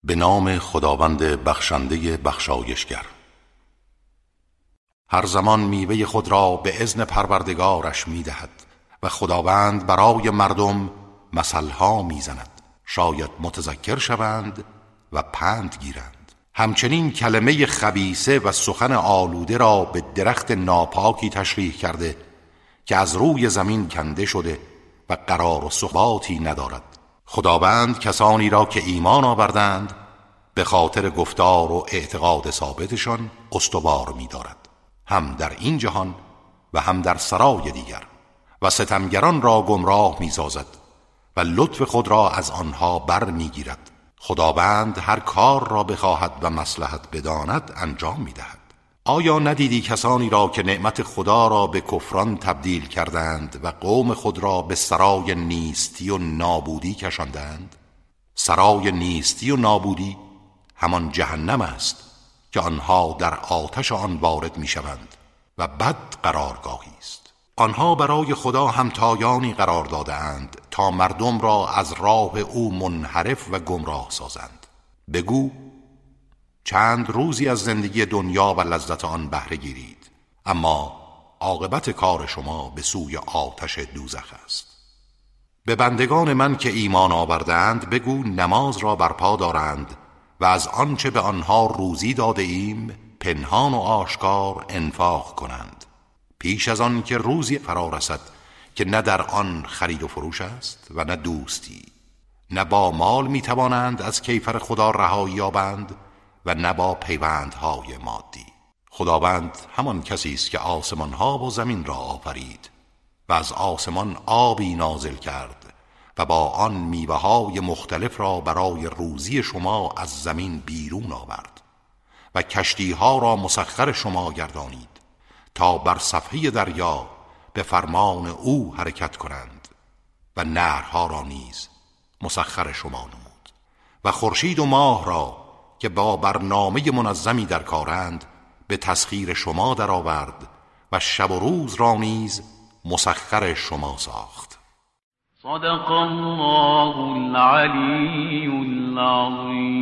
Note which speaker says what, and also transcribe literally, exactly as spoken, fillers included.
Speaker 1: به نام خداوند بخشنده بخشایشگر. هر زمان میوه خود را به اذن پروردگارش میدهد و خداوند برای مردم مثلها میزند، شاید متذکر شوند و پند گیرند. همچنین کلمه خبیثه و سخن آلوده را به درخت ناپاکی تشریح کرده که از روی زمین کنده شده و قرار و ثباتی ندارد. خداوند کسانی را که ایمان آوردند به خاطر گفتار و اعتقاد ثابتشان استوار می دارد، هم در این جهان و هم در سرای دیگر، و ستمگران را گمراه می سازد و لطف خود را از آنها بر می گیرد. خداوند هر کار را بخواهد و مصلحت بداند انجام می دهد. آیا ندیدی کسانی را که نعمت خدا را به کفران تبدیل کردند و قوم خود را به سرای نیستی و نابودی کشاندند؟ سرای نیستی و نابودی همان جهنم است که آنها در آتش آن وارد می شوند و بد قرارگاهی است. آنها برای خدا همتایانی قرار داده اند تا مردم را از راه او منحرف و گمراه سازند. بگو چند روزی از زندگی دنیا و لذت آن بهره گیرید، اما عاقبت کار شما به سوی آتش دوزخ است. به بندگان من که ایمان آوردند بگو نماز را برپا دارند و از آنچه به آنها روزی داده ایم پنهان و آشکار انفاق کنند، پیش از آن که روزی فرا رسد که نه در آن خرید و فروش است و نه دوستی، نه با مال می توانند از کیفر خدا رهایی یابند و نه با پیوندهای مادی. خداوند همان کسی است که آسمان ها و زمین را آفرید و از آسمان آبی نازل کرد و با آن میوه های مختلف را برای روزی شما از زمین بیرون آورد و کشتی ها را مسخر شما گردانید تا بر صفحه دریا به فرمان او حرکت کنند و نهرها را نیز مسخر شما نمود و خورشید و ماه را که با برنامه منظمی در کارند به تسخیر شما درآورد و شب و روز را نیز مسخر شما ساخت.
Speaker 2: صدق الله العلی العظیم.